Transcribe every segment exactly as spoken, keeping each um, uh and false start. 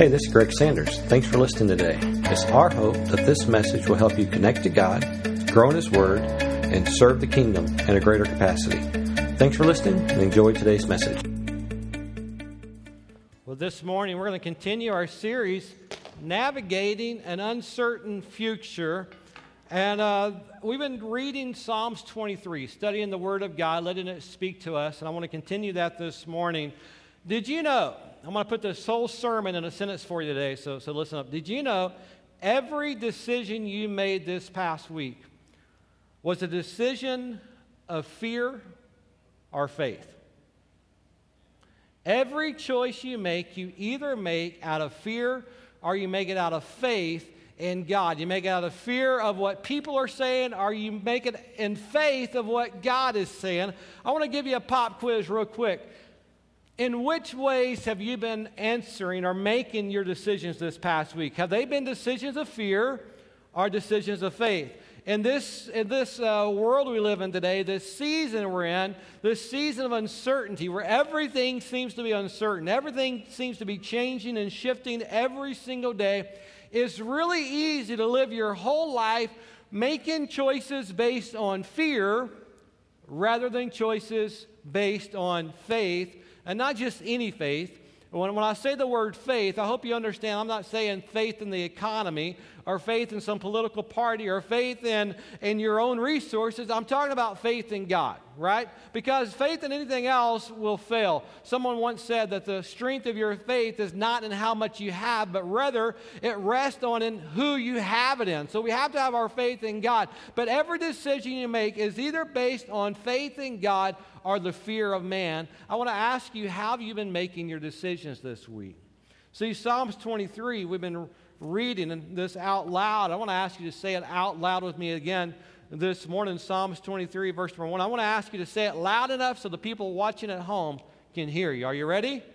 Hey, this is Greg Sanders. Thanks for listening today. It's our hope that this message will help you connect to God, grow in His Word, and serve the kingdom in a greater capacity. Thanks for listening and enjoy today's message. Well, this morning we're going to continue our series, Navigating an Uncertain Future. And uh, we've been reading Psalms twenty-three, studying the Word of God, letting it speak to us. And I want to continue that this morning. Did you know, I'm going to put this whole sermon in a sentence for you today, so, so listen up. Did you know every decision you made this past week was a decision of fear or faith? Every choice you make, you either make out of fear or you make it out of faith in God. You make it out of fear of what people are saying, or you make it in faith of what God is saying. I want to give you a pop quiz real quick. In which ways have you been answering or making your decisions this past week? Have they been decisions of fear or decisions of faith? In this, in this uh, world we live in today, this season we're in, this season of uncertainty where everything seems to be uncertain, everything seems to be changing and shifting every single day, it's really easy to live your whole life making choices based on fear rather than choices based on faith. And not just any faith. When, when I say the word faith, I hope you understand I'm not saying faith in the economy or faith in some political party or faith in, in your own resources. I'm talking about faith in God, right? Because faith in anything else will fail. Someone once said that the strength of your faith is not in how much you have, but rather it rests on in who you have it in. So we have to have our faith in God. But every decision you make is either based on faith in God or the fear of man. I want to ask you, how have you been making your decisions this week? See, Psalms twenty-three, we've been reading this out loud. I want to ask you to say it out loud with me again this morning. Psalms twenty-three, verse number one. I want to ask you to say it loud enough so the people watching at home can hear you. Are you ready?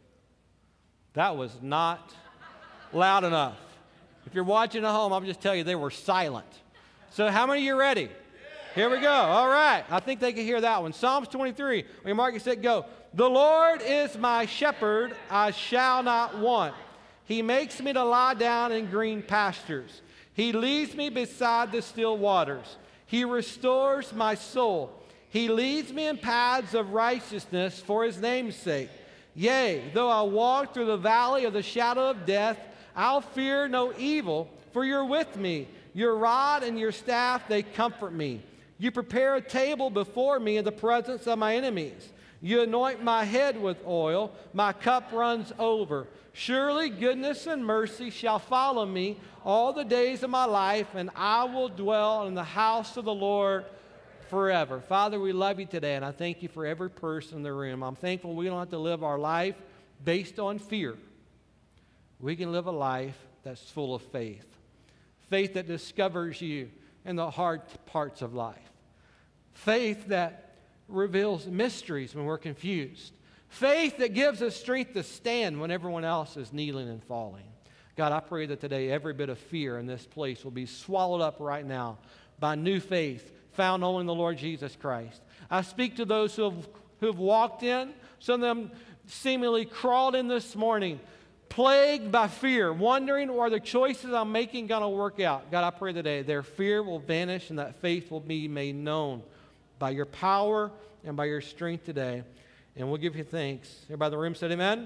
That was not loud enough. If you're watching at home, I'm just telling you they were silent. So how many of you are ready? Here we go. All right. I think they can hear that one. Psalms twenty-three. When you mark it, set, go. The Lord is my shepherd, I shall not want. He makes me to lie down in green pastures. He leads me beside the still waters. He restores my soul. He leads me in paths of righteousness for His name's sake. Yea, though I walk through the valley of the shadow of death, I'll fear no evil, for you're with me. Your rod and your staff, they comfort me. You prepare a table before me in the presence of my enemies. You anoint my head with oil. My cup runs over. Surely goodness and mercy shall follow me all the days of my life, and I will dwell in the house of the Lord forever. Father, we love you today, and I thank you for every person in the room. I'm thankful we don't have to live our life based on fear. We can live a life that's full of faith. Faith that discovers you in the hard parts of life. Faith that reveals mysteries when we're confused. Faith that gives us strength to stand when everyone else is kneeling and falling. God, I pray that today every bit of fear in this place will be swallowed up right now by new faith found only in the Lord Jesus Christ. I speak to those who have, who have walked in, some of them seemingly crawled in this morning, plagued by fear, wondering, are the choices I'm making going to work out? God, I pray today their fear will vanish and that faith will be made known by your power and by your strength today. And we'll give you thanks. Everybody in the room said amen? Amen.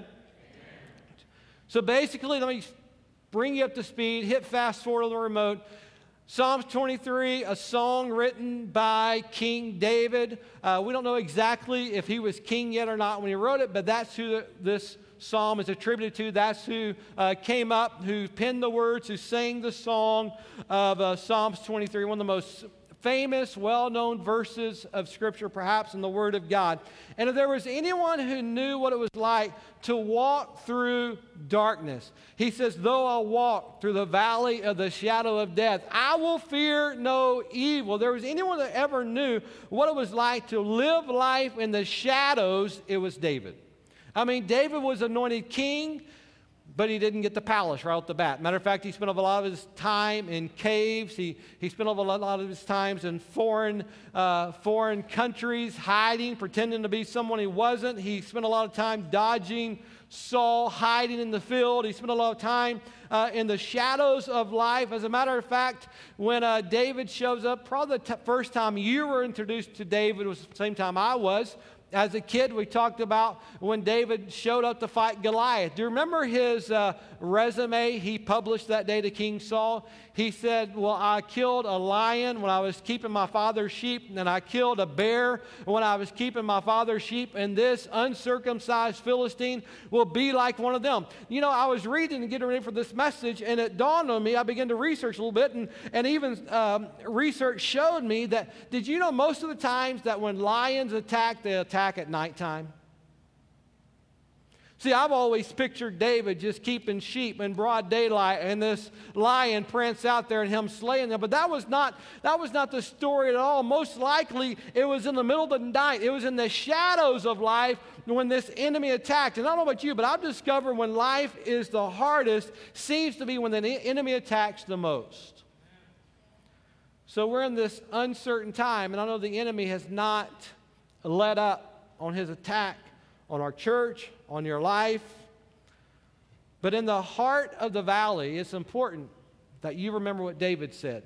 So basically, let me bring you up to speed. Hit fast forward on the remote. Psalms twenty-three, a song written by King David. Uh, we don't know exactly if he was king yet or not when he wrote it, but that's who the, this psalm is attributed to. That's who uh, came up, who penned the words, who sang the song of uh, Psalms twenty-three, one of the most famous, well-known verses of Scripture, perhaps in the Word of God. And if there was anyone who knew what it was like to walk through darkness, he says, though I walk through the valley of the shadow of death, I will fear no evil. There was anyone that ever knew what it was like to live life in the shadows, it was David. I mean, David was anointed king, but he didn't get the palace right off the bat. Matter of fact, he spent a lot of his time in caves. He, he spent a lot of his times in foreign, uh, foreign countries, hiding, pretending to be someone he wasn't. He spent a lot of time dodging Saul hiding in the field. He spent a lot of time uh, in the shadows of life. As a matter of fact, when uh, David shows up, probably the t- first time you were introduced to David was the same time I was. As a kid, we talked about when David showed up to fight Goliath. Do you remember his uh, resume he published that day to King Saul? He said, well, I killed a lion when I was keeping my father's sheep, and I killed a bear when I was keeping my father's sheep, and this uncircumcised Philistine will be like one of them. You know, I was reading and getting ready for this message, and it dawned on me. I began to research a little bit, and, and even um, research showed me that, did you know most of the times that when lions attack, they attack at nighttime? See, I've always pictured David just keeping sheep in broad daylight and this lion prince out there and him slaying them. But that was not, that was not the story at all. Most likely, it was in the middle of the night. It was in the shadows of life when this enemy attacked. And I don't know about you, but I've discovered when life is the hardest seems to be when the enemy attacks the most. So we're in this uncertain time, and I know the enemy has not let up on his attack on our church, on your life. But in the heart of the valley, it's important that you remember what David said.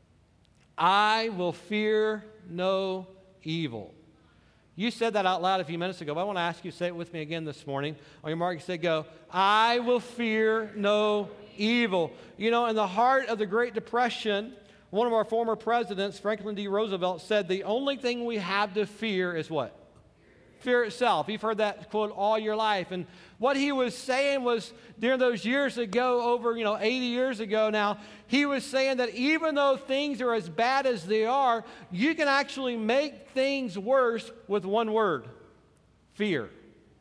I will fear no evil. You said that out loud a few minutes ago, but I want to ask you to say it with me again this morning. On your mark, say go. I will fear no evil. You know, in the heart of the Great Depression, one of our former presidents, Franklin D. Roosevelt, said the only thing we have to fear is what? Fear itself. You've heard that quote all your life. And what he was saying was, during those years ago, over, you know, eighty years ago now, he was saying that even though things are as bad as they are, you can actually make things worse with one word: fear.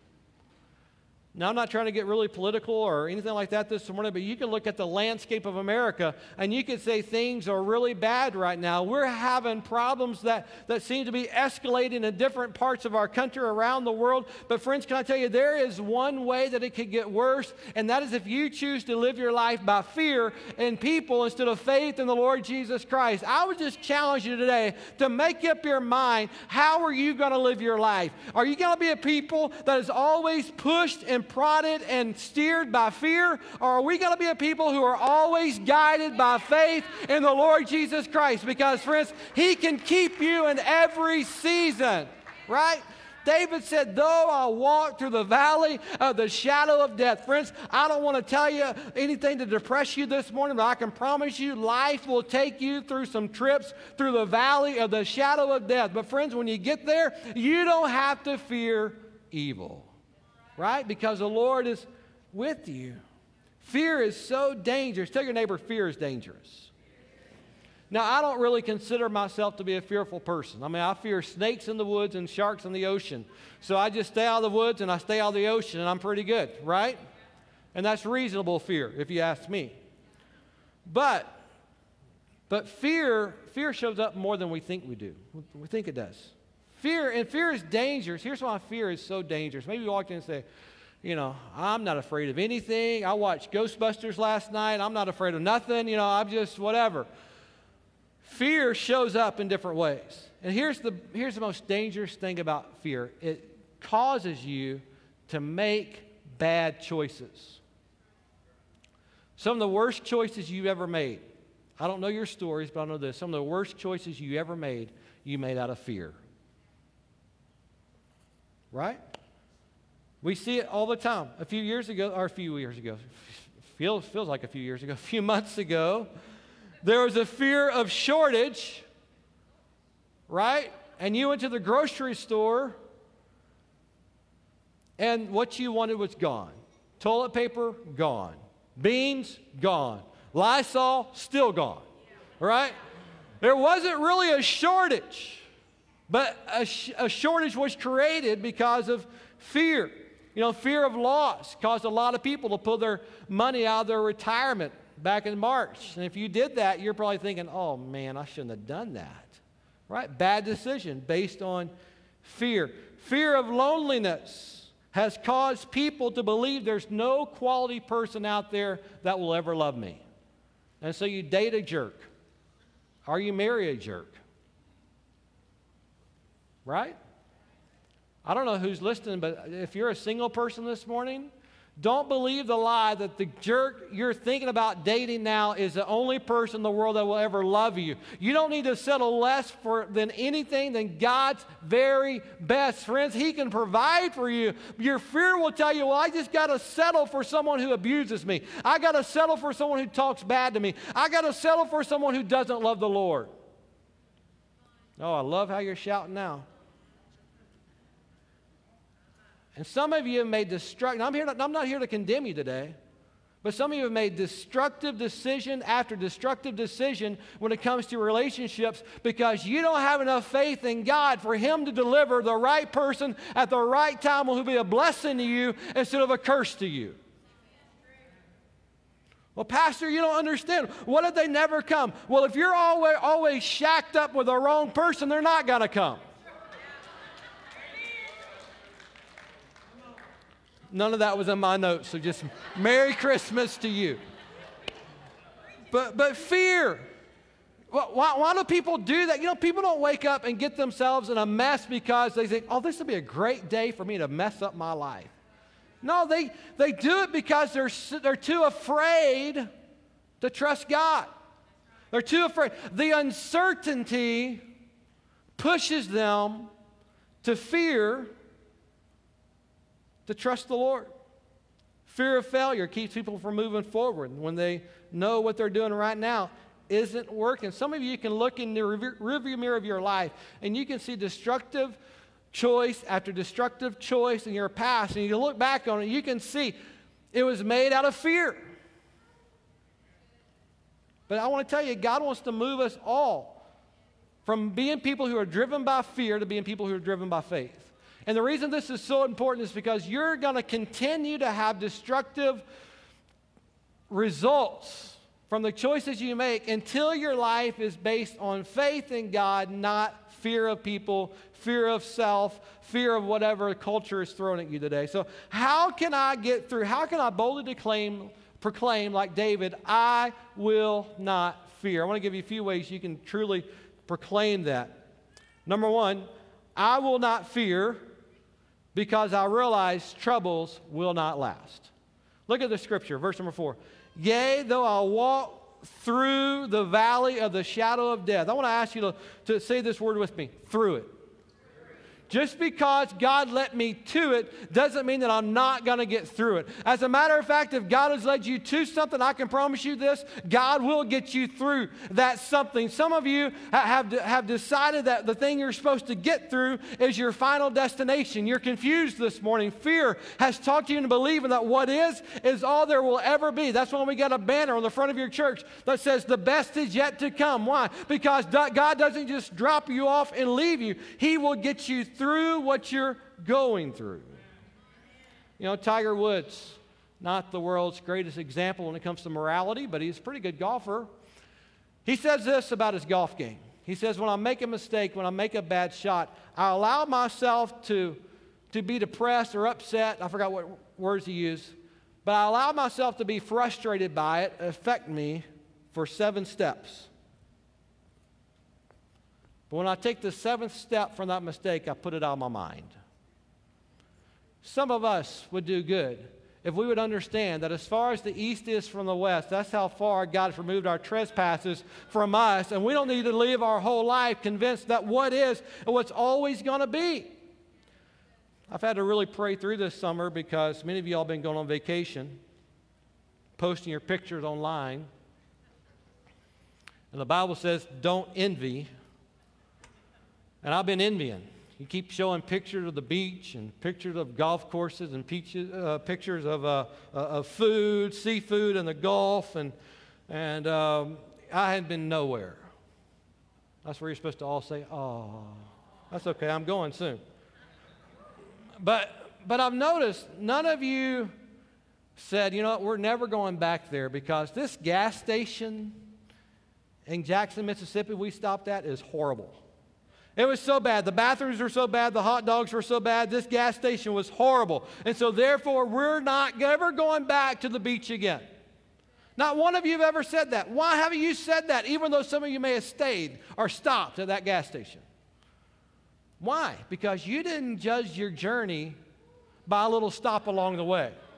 Now, I'm not trying to get really political or anything like that this morning, but you can look at the landscape of America and you can say things are really bad right now. We're having problems that, that seem to be escalating in different parts of our country, around the world. But friends, can I tell you, there is one way that it could get worse, and that is if you choose to live your life by fear in people instead of faith in the Lord Jesus Christ. I would just challenge you today to make up your mind, how are you going to live your life? Are you going to be a people that is always pushed and prodded and steered by fear, or are we going to be a people who are always guided by faith in the Lord Jesus Christ? Because, friends, He can keep you in every season, right? David said, though I walk through the valley of the shadow of death. Friends, I don't want to tell you anything to depress you this morning, but I can promise you life will take you through some trips through the valley of the shadow of death. But friends, when you get there, you don't have to fear evil. Right? Because the Lord is with you. Fear is so dangerous. Tell your neighbor, fear is dangerous. Now, I don't really consider myself to be a fearful person. I mean, I fear snakes in the woods and sharks in the ocean. So I just stay out of the woods and I stay out of the ocean, and I'm pretty good, right? And that's reasonable fear, if you ask me. But, but fear, fear shows up more than we think we do. We think it does. Fear, and fear is dangerous. Here's why fear is so dangerous. Maybe you walked in and say, you know, I'm not afraid of anything. I watched Ghostbusters last night. I'm not afraid of nothing. You know, I'm just whatever. Fear shows up in different ways. And here's the, here's the most dangerous thing about fear. It causes you to make bad choices. Some of the worst choices you've ever made. I don't know your stories, but I know this. Some of the worst choices you ever made, you made out of fear. Right? We see it all the time. A few years ago, or a few years ago, feels, feels like a few years ago, a few months ago, there was a fear of shortage, right? And you went to the grocery store, and what you wanted was gone. Toilet paper, gone. Beans, gone. Lysol, still gone, right? There wasn't really a shortage. But a, sh- a shortage was created because of fear. You know, fear of loss caused a lot of people to pull their money out of their retirement back in March. And if you did that, you're probably thinking, oh, man, I shouldn't have done that. Right? Bad decision based on fear. Fear of loneliness has caused people to believe there's no quality person out there that will ever love me. And so you date a jerk, or you marry a jerk. Right? I don't know who's listening, but if you're a single person this morning, Don't believe the lie that the jerk you're thinking about dating now is the only person in the world that will ever love you. You don't need to settle less for than anything than God's very best. Friends, He can provide for you. Your fear will tell you, well, I just got to settle for someone who abuses me. I got to settle for someone who talks bad to me. I got to settle for someone who doesn't love the Lord. Oh, I love how you're shouting now. And some of you have made destructive, I'm, here to, I'm not here to condemn you today, but some of you have made destructive decision after destructive decision when it comes to relationships because you don't have enough faith in God for Him to deliver the right person at the right time who will be a blessing to you instead of a curse to you. Well, Pastor, you don't understand. What if they never come? Well, if you're always, always shacked up with the wrong person, they're not going to come. None of that was in my notes, so just Merry Christmas to you. But but fear. Why, why do people do that? You know, people don't wake up and get themselves in a mess because they think, oh, this will be a great day for me to mess up my life. No, they, they do it because they're, they're too afraid to trust God. They're too afraid. The uncertainty pushes them to fear to trust the Lord. Fear of failure keeps people from moving forward when they know what they're doing right now isn't working. Some of you can look in the rearview mirror of your life and you can see destructive choice after destructive choice in your past, and you look back on it, you can see it was made out of fear. But I want to tell you, God wants to move us all from being people who are driven by fear to being people who are driven by faith. And the reason this is so important is because you're going to continue to have destructive results from the choices you make until your life is based on faith in God, not fear of people, fear of self, fear of whatever culture is thrown at you today. So how can I get through? How can I boldly declaim, proclaim like David, I will not fear? I want to give you a few ways you can truly proclaim that. Number one, I will not fear because I realize troubles will not last. Look at the scripture, verse number four. Yea, though I walk through the valley of the shadow of death. I want to ask you to, to say this word with me, through it. Just because God let me to it doesn't mean that I'm not going to get through it. As a matter of fact, if God has led you to something, I can promise you this, God will get you through that something. Some of you have, have decided that the thing you're supposed to get through is your final destination. You're confused this morning. Fear has taught you into believing that what is, is all there will ever be. That's why we got a banner on the front of your church that says the best is yet to come. Why? Because God doesn't just drop you off and leave you. He will get you through through what you're going through. You know, Tiger Woods, not the world's greatest example when it comes to morality, but he's a pretty good golfer. He says this about his golf game. He says, when I make a mistake, when I make a bad shot, I allow myself to, to be depressed or upset. I forgot what words he used. But I allow myself to be frustrated by it, affect me for seven steps. But when I take the seventh step from that mistake, I put it out of my mind. Some of us would do good if we would understand that as far as the east is from the west, that's how far God has removed our trespasses from us, and we don't need to live our whole life convinced that what is and what's always going to be. I've had to really pray through this summer because many of you all have been going on vacation, posting your pictures online, and the Bible says, don't envy. And I've been envying. You keep showing pictures of the beach and pictures of golf courses and peaches, uh, pictures of, uh, uh, of food, seafood and the Gulf. And, and um, I had been nowhere. That's where you're supposed to all say, oh, that's okay, I'm going soon. But, but I've noticed none of you said, you know what, we're never going back there because this gas station in Jackson, Mississippi we stopped at is horrible. It was so bad. The bathrooms were so bad. The hot dogs were so bad. This gas station was horrible. And so therefore, we're not ever going back to the beach again. Not one of you have ever said that. Why haven't you said that, even though some of you may have stayed or stopped at that gas station? Why? Because you didn't judge your journey by a little stop along the way.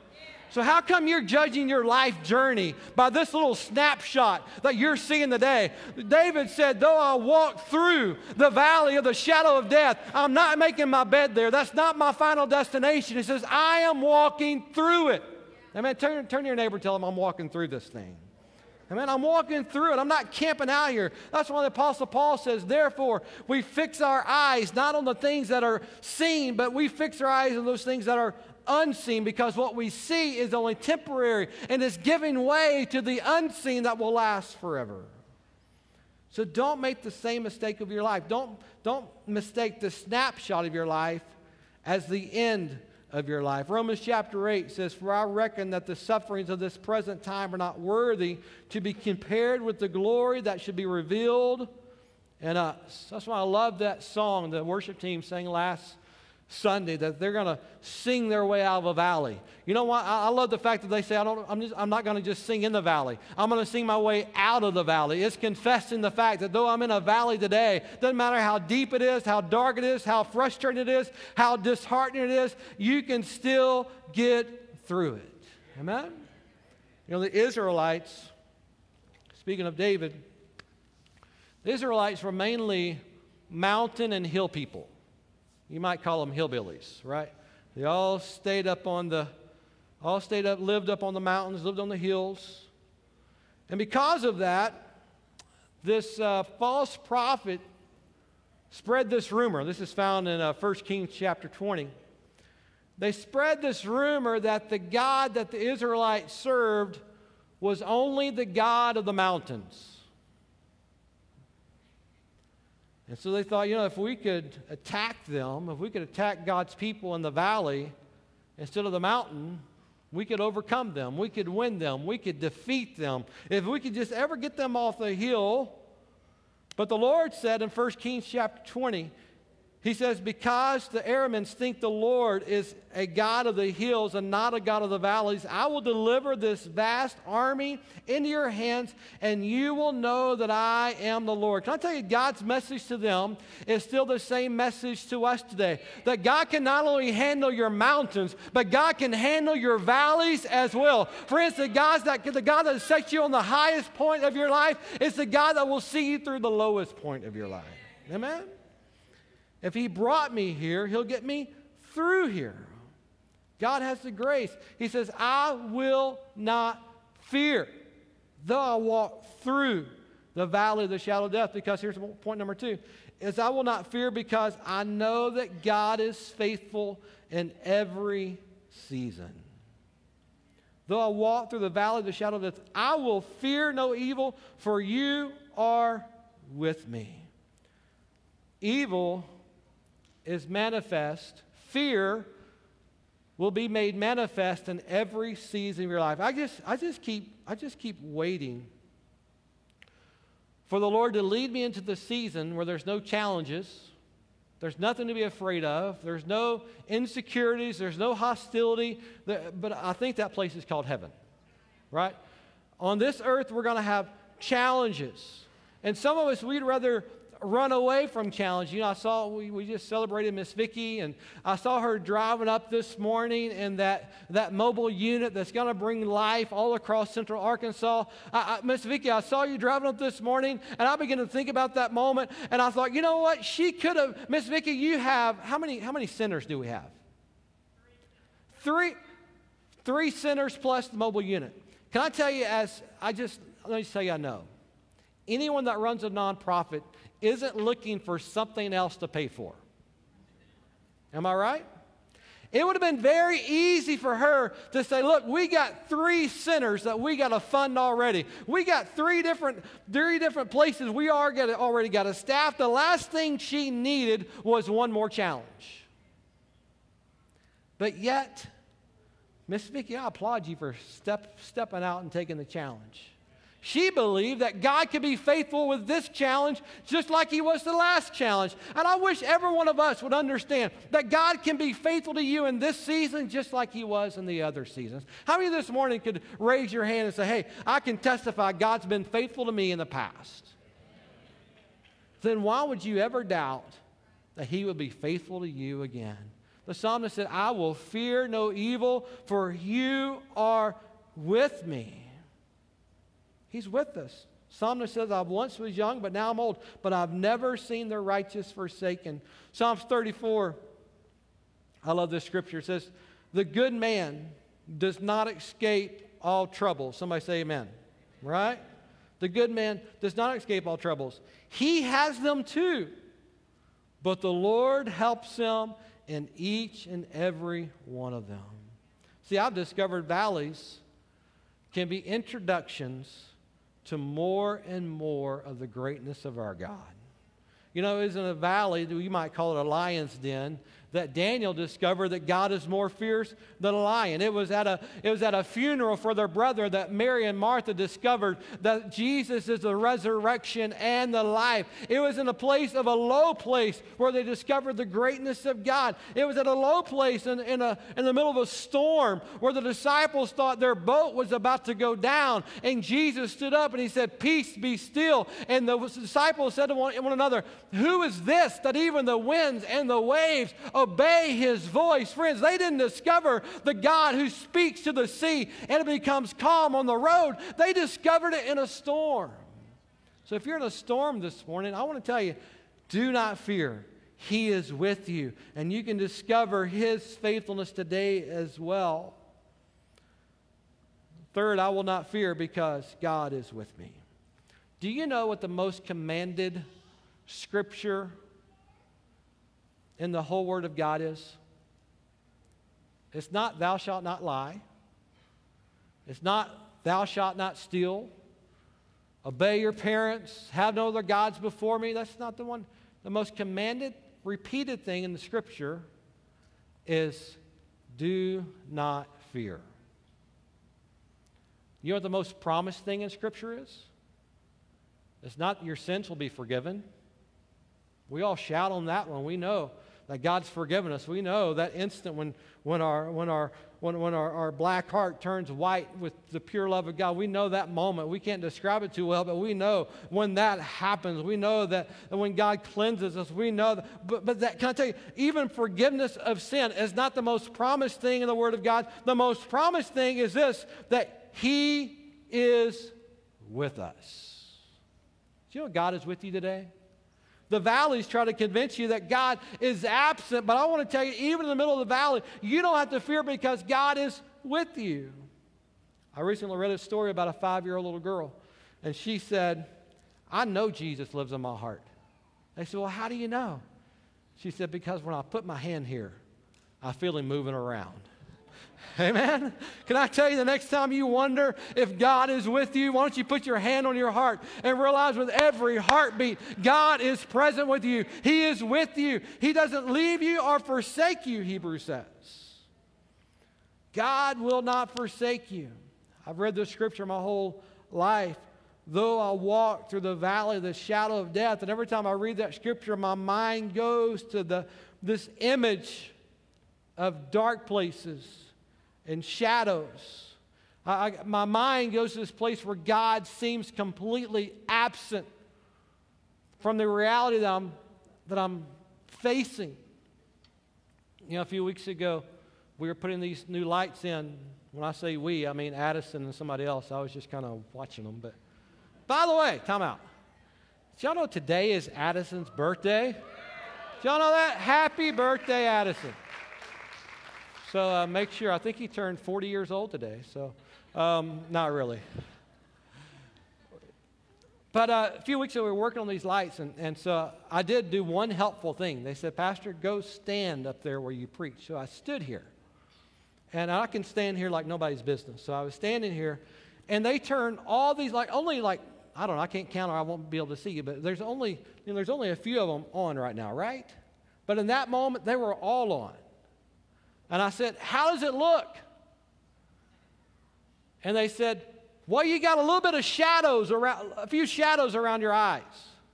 So how come you're judging your life journey by this little snapshot that you're seeing today? David said, though I walk through the valley of the shadow of death, I'm not making my bed there. That's not my final destination. He says, I am walking through it. Amen. Turn, turn to your neighbor and tell him I'm walking through this thing. Amen. I'm walking through it. I'm not camping out here. That's why the Apostle Paul says, therefore, we fix our eyes not on the things that are seen, but we fix our eyes on those things that are unseen, because what we see is only temporary and is giving way to the unseen that will last forever. So don't make the same mistake of your life. Don't, don't mistake the snapshot of your life as the end of your life. Romans chapter eight says, for I reckon that the sufferings of this present time are not worthy to be compared with the glory that should be revealed in us. That's why I love that song the worship team sang last Sunday, that they're going to sing their way out of a valley. You know what? I, I love the fact that they say, I don't, I'm, just, I'm not going to just sing in the valley. I'm going to sing my way out of the valley. It's confessing the fact that though I'm in a valley today, doesn't matter how deep it is, how dark it is, how frustrating it is, how disheartening it is, you can still get through it. Amen? You know, the Israelites, speaking of David, the Israelites were mainly mountain and hill people. You might call them hillbillies, right? They all stayed up on the, all stayed up, lived up on the mountains, lived on the hills. And because of that, this uh, false prophet spread this rumor. This is found in uh, First Kings chapter twenty. They spread this rumor that the God that the Israelites served was only the God of the mountains. And so they thought, you know, if we could attack them, if we could attack God's people in the valley instead of the mountain, we could overcome them. We could win them. We could defeat them. If we could just ever get them off the hill. But the Lord said in First Kings chapter twenty, he says, because the Arameans think the Lord is a God of the hills and not a God of the valleys, I will deliver this vast army into your hands, and you will know that I am the Lord. Can I tell you, God's message to them is still the same message to us today. That God can not only handle your mountains, but God can handle your valleys as well. For instance, God's that, the God that sets you on the highest point of your life is the God that will see you through the lowest point of your life. Amen? If he brought me here, he'll get me through here. God has the grace. He says, I will not fear, though I walk through the valley of the shadow of death. Because here's point number two, is I will not fear because I know that God is faithful in every season. Though I walk through the valley of the shadow of death, I will fear no evil, for you are with me. Evil is manifest. Fear will be made manifest in every season of your life. I just, I just keep, I just keep waiting for the Lord to lead me into the season where there's no challenges, there's nothing to be afraid of, there's no insecurities, there's no hostility. But I think that place is called heaven, right? On this earth, we're going to have challenges, and some of us we'd rather run away from challenge. You know, I saw, we, we just celebrated Miss Vicki, and I saw her driving up this morning in that, that mobile unit that's going to bring life all across central Arkansas. I, I, Miss Vicki, I saw you driving up this morning, and I began to think about that moment, and I thought, you know what, she could have, Miss Vicki, you have, how many, how many centers do we have? Three. Three centers plus the mobile unit. Can I tell you, as I just, let me just tell you I know. Anyone that runs a nonprofit isn't looking for something else to pay for. Am I right? It would have been very easy for her to say, look, we got three centers that we got to fund already. We got three different, three different places we are got already got a staff. The last thing she needed was one more challenge. But yet, Miss Vicki, I applaud you for step, stepping out and taking the challenge. She believed that God could be faithful with this challenge just like he was the last challenge. And I wish every one of us would understand that God can be faithful to you in this season just like he was in the other seasons. How many this morning could raise your hand and say, hey, I can testify God's been faithful to me in the past? Then why would you ever doubt that he would be faithful to you again? The psalmist said, I will fear no evil, for you are with me. He's with us. Psalmist says, I once was young, but now I'm old, but I've never seen the righteous forsaken. Psalms thirty-four, I love this scripture. It says, the good man does not escape all troubles. Somebody say amen. Right? The good man does not escape all troubles. He has them too, but the Lord helps him in each and every one of them. See, I've discovered valleys can be introductions to more and more of the greatness of our God. You know, it was in a valley, you might call it a lion's den, that Daniel discovered that God is more fierce than a lion. It was at a, it was at a funeral for their brother that Mary and Martha discovered that Jesus is the resurrection and the life. It was in a place of a low place where they discovered the greatness of God. It was at a low place in, in, a, in the middle of a storm where the disciples thought their boat was about to go down. And Jesus stood up and he said, peace, be still. And the disciples said to one, one another, who is this that even the winds and the waves obey his voice? Friends, they didn't discover the God who speaks to the sea and it becomes calm on the road. They discovered it in a storm. So if you're in a storm this morning, I want to tell you, do not fear. He is with you. And you can discover his faithfulness today as well. Third, I will not fear because God is with me. Do you know what the most commanded scripture in the whole Word of God is? It's not thou shalt not lie. It's not thou shalt not steal. Obey your parents. Have no other gods before me. That's not the one. The most commanded, repeated thing in the scripture is do not fear. You know what the most promised thing in scripture is? It's not your sins will be forgiven. We all shout on that one. We know that God's forgiven us. We know that instant when, when, our, when, our, when, when our, our black heart turns white with the pure love of God. We know that moment. We can't describe it too well, but we know when that happens. We know that, that when God cleanses us, we know that. But, but that, can I tell you, even forgiveness of sin is not the most promised thing in the Word of God. The most promised thing is this, that he is with us. Do you know God is with you today? The valleys try to convince you that God is absent, but I want to tell you, even in the middle of the valley, you don't have to fear because God is with you. I recently read a story about a five-year-old little girl, and she said, I know Jesus lives in my heart. They said, well, how do you know? She said, because when I put my hand here, I feel him moving around. Amen? Can I tell you, the next time you wonder if God is with you, why don't you put your hand on your heart and realize with every heartbeat, God is present with you. He is with you. He doesn't leave you or forsake you, Hebrews says. God will not forsake you. I've read this scripture my whole life. Though I walk through the valley of the shadow of death, and every time I read that scripture, my mind goes to the this image of dark places and shadows. I, I, my mind goes to this place where God seems completely absent from the reality that I'm, that I'm facing. You know, a few weeks ago, we were putting these new lights in. When I say we, I mean Addison and somebody else. I was just kind of watching them. But by the way, time out. Did y'all know today is Addison's birthday? Did y'all know that? Happy birthday, Addison. So uh, make sure, I think he turned forty years old today, so um, not really. But uh, a few weeks ago, we were working on these lights, and, and so I did do one helpful thing. They said, Pastor, go stand up there where you preach. So I stood here, and I can stand here like nobody's business. So I was standing here, and they turned all these, like only like, I don't know, I can't count or I won't be able to see you, but there's only, you know, there's only a few of them on right now, right? But in that moment, they were all on. And I said, how does it look? And they said, well, you got a little bit of shadows around, a few shadows around your eyes.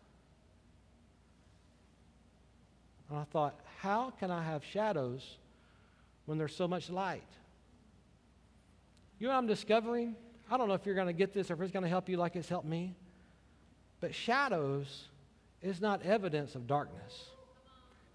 And I thought, how can I have shadows when there's so much light? You know what I'm discovering? I don't know if you're going to get this or if it's going to help you like it's helped me. But shadows is not evidence of darkness.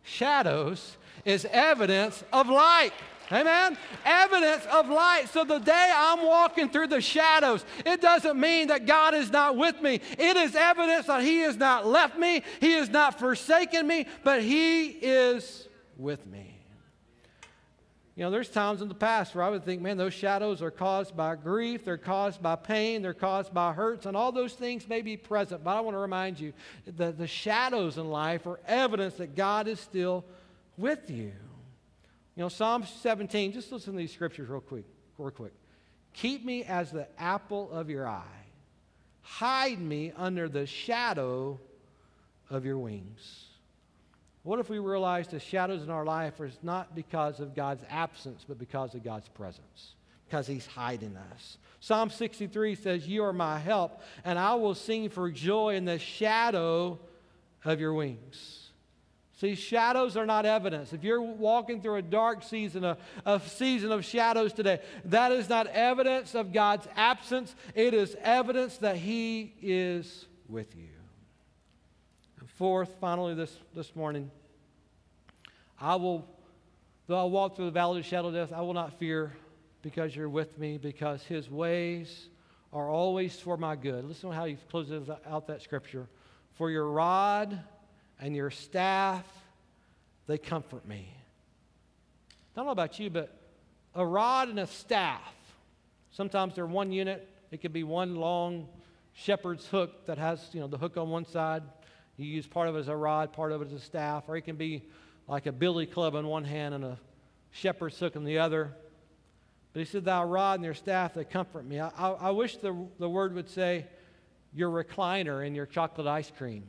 shadows is evidence of light. Amen? Evidence of light. So the day I'm walking through the shadows, it doesn't mean that God is not with me. It is evidence that He has not left me. He has not forsaken me, but He is with me. You know, there's times in the past where I would think, man, those shadows are caused by grief, they're caused by pain, they're caused by hurts, and all those things may be present. But I want to remind you that the shadows in life are evidence that God is still with you. You know, Psalm seventeen, just listen to these scriptures real quick, real quick. Keep me as the apple of your eye. Hide me under the shadow of your wings. What if we realized the shadows in our life is not because of God's absence, but because of God's presence? Because He's hiding us. Psalm sixty-three says, you are my help, and I will sing for joy in the shadow of your wings. See, shadows are not evidence. If you're walking through a dark season, a, a season of shadows today, that is not evidence of God's absence. It is evidence that He is with you. And fourth, finally this, this morning, I will, though I walk through the valley of the shadow of death, I will not fear because you're with me, because His ways are always for my good. Listen to how He closes out that scripture. For your rod and your staff, they comfort me. I don't know about you, but a rod and a staff, sometimes they're one unit. It could be one long shepherd's hook that has, you know, the hook on one side. You use part of it as a rod, part of it as a staff, or it can be like a billy club in one hand and a shepherd's hook in the other. But He said, thy rod and your staff, they comfort me. I, I, I wish the, the word would say, your recliner and your chocolate ice cream.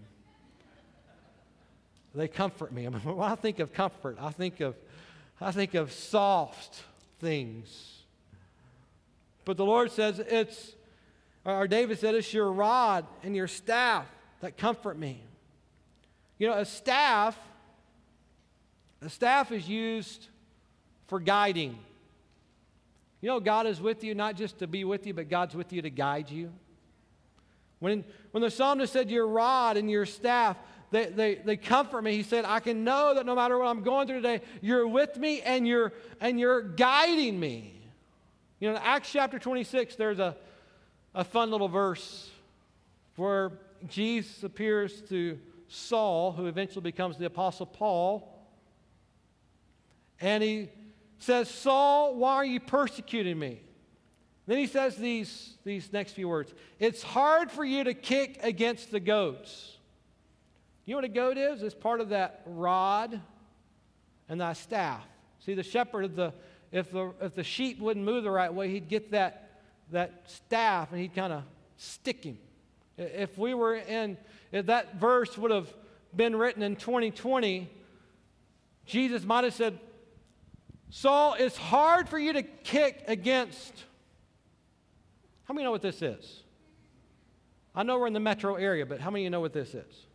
They comfort me. I mean, when I think of comfort, I think of, I think of soft things. But the Lord says it's, or David said, it's your rod and your staff that comfort me. You know, a staff, a staff is used for guiding. You know, God is with you not just to be with you, but God's with you to guide you. When, when the psalmist said, your rod and your staff, They, they, they comfort me. He said, I can know that no matter what I'm going through today, you're with me and you're, and you're guiding me. You know, in Acts chapter twenty-six, there's a, a fun little verse where Jesus appears to Saul, who eventually becomes the Apostle Paul. And he says, Saul, why are you persecuting me? Then he says these, these next few words. It's hard for you to kick against the goats. You know what a goat is? It's part of that rod and that staff. See, the shepherd, the, if, the, if the sheep wouldn't move the right way, he'd get that, that staff and he'd kind of stick him. If we were in, if that verse would have been written in twenty twenty, Jesus might have said, Saul, it's hard for you to kick against. How many know what this is? I know we're in the metro area, but how many of you know what this is?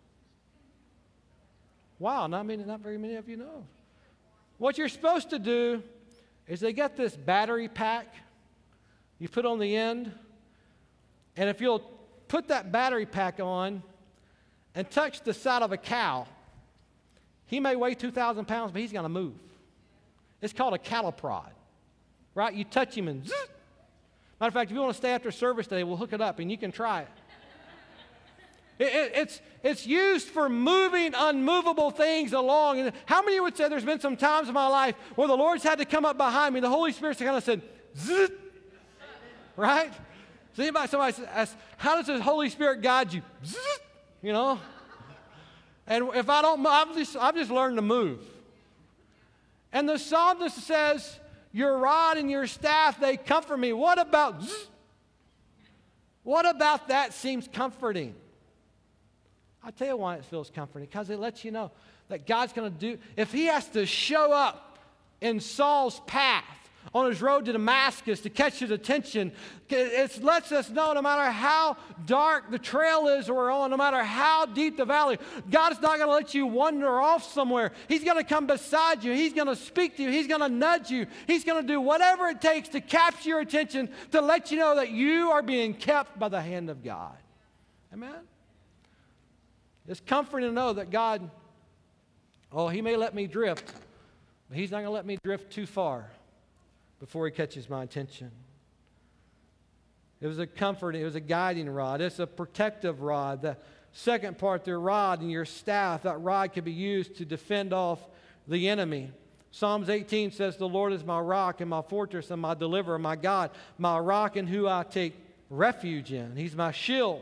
Wow, not many, not very many of you know. What you're supposed to do is they get this battery pack you put on the end, and if you'll put that battery pack on and touch the side of a cow, he may weigh two thousand pounds, but he's going to move. It's called a cattle prod, right? You touch him and zzz. Matter of fact, if you want to stay after service today, we'll hook it up and you can try it. It, it, it's, it's used for moving unmovable things along. And how many would say there's been some times in my life where the Lord's had to come up behind me, the Holy Spirit's kind of said, zzz, right? So anybody, somebody asks, how does the Holy Spirit guide you? Zzz, you know? And if I don't, I've just, I've just learned to move. And the psalmist says, your rod and your staff, they comfort me. What about, zzz? What about that seems comforting? I'll tell you why it feels comforting, because it lets you know that God's going to do, if He has to show up in Saul's path on his road to Damascus to catch his attention, it lets us know no matter how dark the trail is we're on, no matter how deep the valley, God's not going to let you wander off somewhere. He's going to come beside you. He's going to speak to you. He's going to nudge you. He's going to do whatever it takes to capture your attention, to let you know that you are being kept by the hand of God. Amen? It's comforting to know that God Oh, he may let me drift, but he's not going to let me drift too far before he catches my attention. It was a comfort. It was a guiding rod. It's a protective rod. The second part, the rod and your staff, that rod can be used to defend off the enemy. Psalms eighteen says, the Lord is my rock and my fortress and my deliverer, my God, my rock in whom I take refuge in. He's my shield.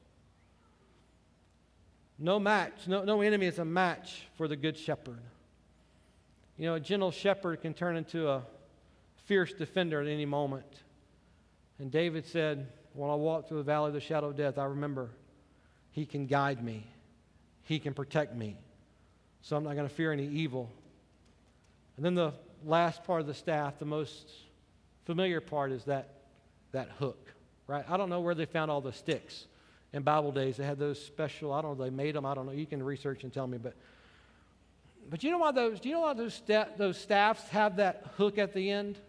No match, no, no enemy is a match for the good shepherd. You know, a gentle shepherd can turn into a fierce defender at any moment. And David said, when I walk through the valley of the shadow of death, I remember he can guide me. He can protect me. So I'm not going to fear any evil. And then the last part of the staff, the most familiar part, is that, that hook, right? I don't know where they found all the sticks. In Bible days, they had those special, I don't know, they made them, I don't know, you can research and tell me, but but you know why those, do you know why those, sta- those staffs have that hook at the end?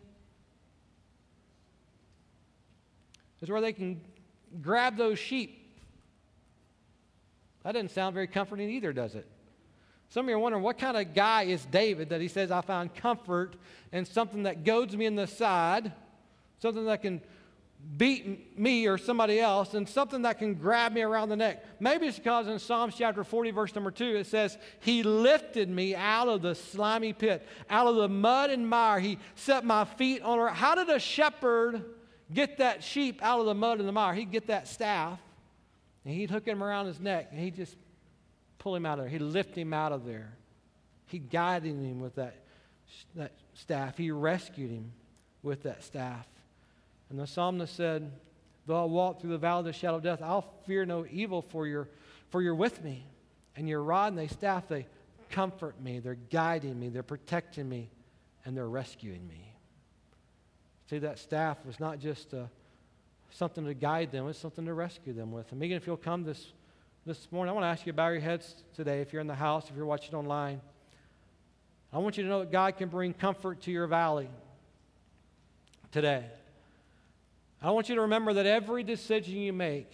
It's where they can grab those sheep. That doesn't sound very comforting either, does it? Some of you are wondering, what kind of guy is David that he says, I found comfort in something that goads me in the side, something that can beat me or somebody else, and something that can grab me around the neck. Maybe it's because in Psalms chapter forty, verse number two, it says, he lifted me out of the slimy pit, out of the mud and mire. He set my feet on her. How did a shepherd get that sheep out of the mud and the mire? He'd get that staff, and he'd hook him around his neck, and he'd just pull him out of there. He'd lift him out of there. He guided him with that, that staff. He rescued him with that staff. And the psalmist said, though I walk through the valley of the shadow of death, I'll fear no evil, for you're, for you're with me. And your rod and thy staff, they comfort me. They're guiding me. They're protecting me. And they're rescuing me. See, that staff was not just uh, something to guide them. It's something to rescue them with. And Megan, if you'll come this, this morning, I want to ask you to bow your heads today. If you're in the house, if you're watching online, I want you to know that God can bring comfort to your valley today. I want you to remember that every decision you make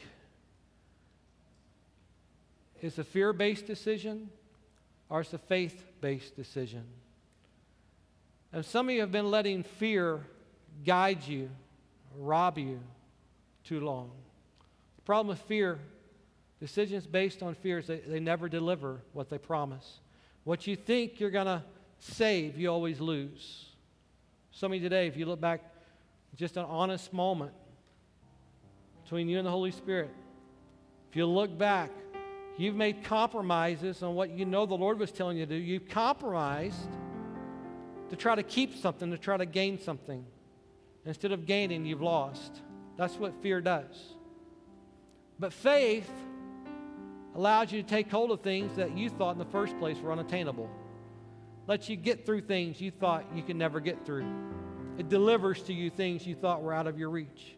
is a fear-based decision or it's a faith-based decision. And some of you have been letting fear guide you, rob you too long. The problem with fear, decisions based on fear, is they, they never deliver what they promise. What you think you're going to save, you always lose. Some of you today, if you look back, just an honest moment between you and the Holy Spirit. If you look back, you've made compromises on what you know the Lord was telling you to do. You've compromised to try to keep something, to try to gain something. Instead of gaining, you've lost. That's what fear does. But faith allows you to take hold of things that you thought in the first place were unattainable. Lets you get through things you thought you could never get through. It delivers to you things you thought were out of your reach.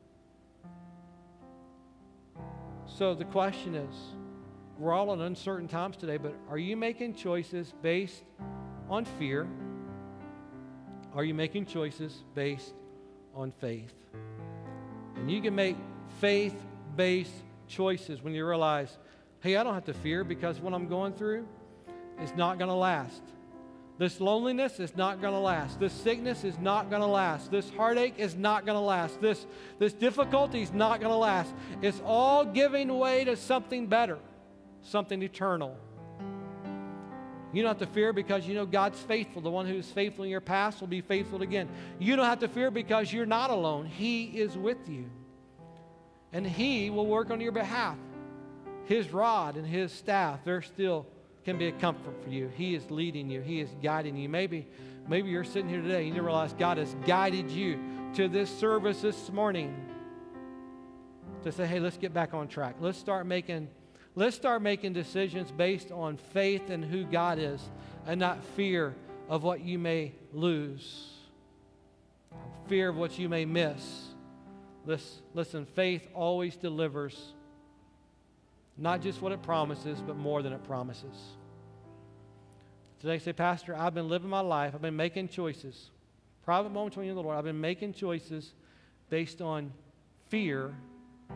So the question is, we're all in uncertain times today, but are you making choices based on fear? Are you making choices based on faith? And you can make faith-based choices when you realize, hey, I don't have to fear because what I'm going through is not going to last. This loneliness is not going to last. This sickness is not going to last. This heartache is not going to last. This, this difficulty is not going to last. It's all giving way to something better, something eternal. You don't have to fear because you know God's faithful. The one who is faithful in your past will be faithful again. You don't have to fear because you're not alone. He is with you. And He will work on your behalf. His rod and His staff, they're still can be a comfort for you. He is leading you. He is guiding you. Maybe, maybe you're sitting here today and you realize God has guided you to this service this morning to say, hey, let's get back on track. Let's start making, let's start making decisions based on faith in who God is and not fear of what you may lose, fear of what you may miss. Listen, listen, faith always delivers not just what it promises, but more than it promises. Today, say, Pastor, I've been living my life. I've been making choices. Private moment between you and the Lord. I've been making choices based on fear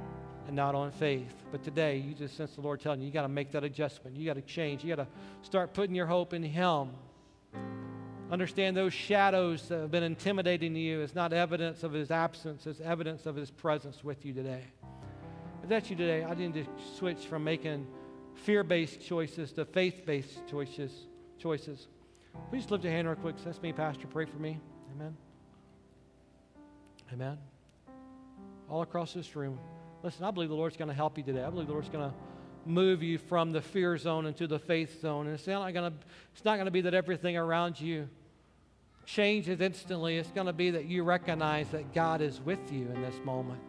and not on faith. But today, you just sense the Lord telling you, you got to make that adjustment. You got to change. You got to start putting your hope in Him. Understand those shadows that have been intimidating you is not evidence of His absence, it's evidence of His presence with you today. If that's you today, I need to switch from making fear-based choices to faith-based choices. choices. Please lift your hand real quick. That's me, Pastor. Pray for me. Amen. Amen. All across this room. Listen, I believe the Lord's going to help you today. I believe the Lord's going to move you from the fear zone into the faith zone. And it's not going to, it's not going to be that everything around you changes instantly. It's going to be that you recognize that God is with you in this moment.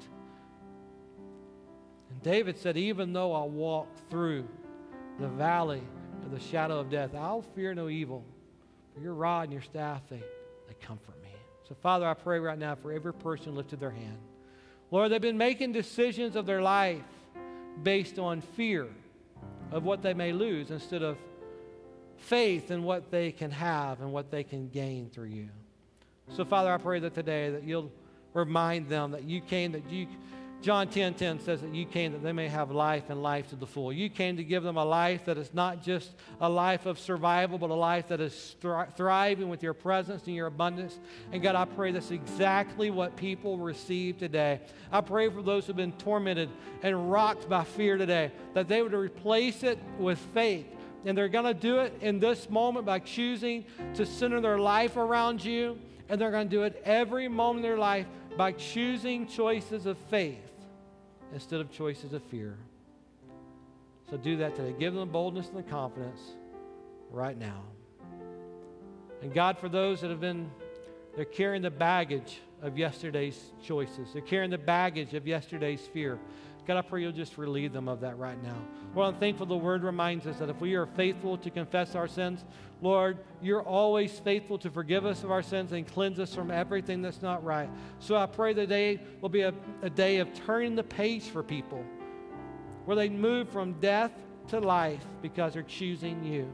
And David said, even though I walk through the valley of the shadow of death, I'll fear no evil. For your rod and your staff, they, they comfort me. So, Father, I pray right now for every person who lifted their hand. Lord, they've been making decisions of their life based on fear of what they may lose instead of faith in what they can have and what they can gain through you. So, Father, I pray that today that you'll remind them that you came, that you, John ten ten says that you came that they may have life and life to the full. You came to give them a life that is not just a life of survival, but a life that is thri- thriving with your presence and your abundance. And God, I pray that's exactly what people receive today. I pray for those who have been tormented and rocked by fear today, that they would replace it with faith. And they're going to do it in this moment by choosing to center their life around you. And they're going to do it every moment of their life by choosing choices of faith instead of choices of fear. So do that today. Give them the boldness and the confidence right now. And God, for those that have been, they're carrying the baggage of yesterday's choices. They're carrying the baggage of yesterday's fear. God, I pray you'll just relieve them of that right now. Lord, I'm thankful the Word reminds us that if we are faithful to confess our sins, Lord, you're always faithful to forgive us of our sins and cleanse us from everything that's not right. So I pray the day will be a, a day of turning the page for people, where they move from death to life because they're choosing you.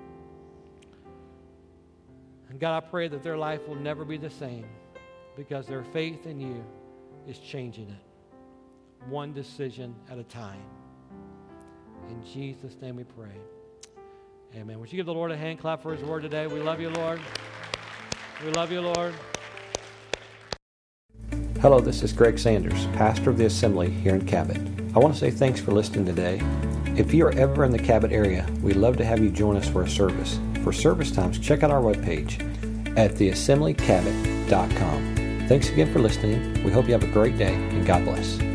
And God, I pray that their life will never be the same because their faith in you is changing it, one decision at a time. In Jesus' name we pray. Amen. Would you give the Lord a hand clap for His word today? We love you, Lord. We love you, Lord. Hello, this is Greg Sanders, pastor of the Assembly here in Cabot. I want to say thanks for listening today. If you are ever in the Cabot area, we'd love to have you join us for a service. For service times, check out our webpage at the assembly cabot dot com. Thanks again for listening. We hope you have a great day, and God bless.